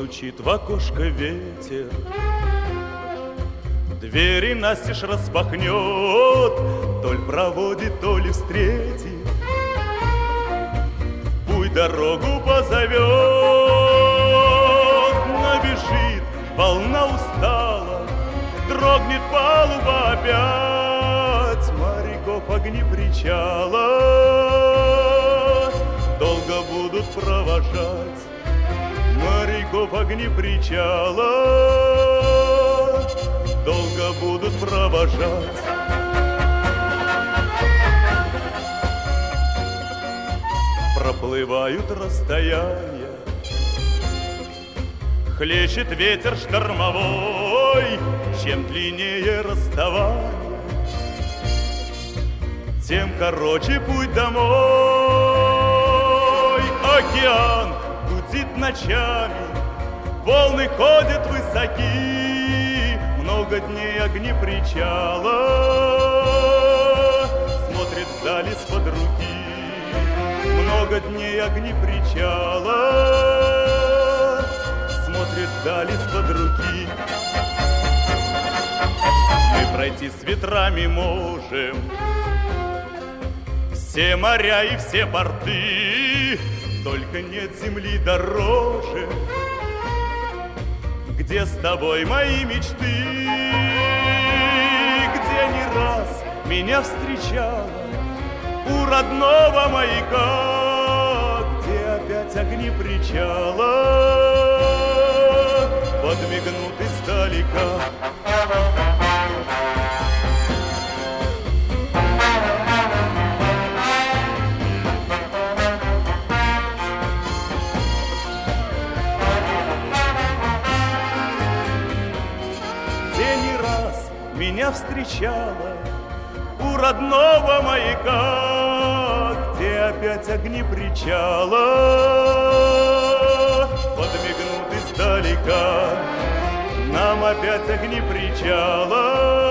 стучит в окошко ветер, двери настежь распахнет, то ли проводит, то ли встретит, в путь дорогу позовет. Набежит волна устала, дрогнет палуба опять, моряков огни причала долго будут провожать, моряков огни причала долго будут провожать. Проплывают расстояния, хлещет ветер штормовой, чем длиннее расставание, тем короче путь домой. Океан гудит ночами, волны ходят высоки, много дней огни причала смотрит вдали с-под руки, много дней огни причала смотрит вдали с-под руки. Мы пройти с ветрами можем все моря и все порты, только нет земли дороже, где с тобой мои мечты, где не раз меня встречала у родного маяка, где опять огни причала подмигнут издалека. Меня встречала у родного маяка, где опять огни причала подмигнут издалека, нам опять огни причала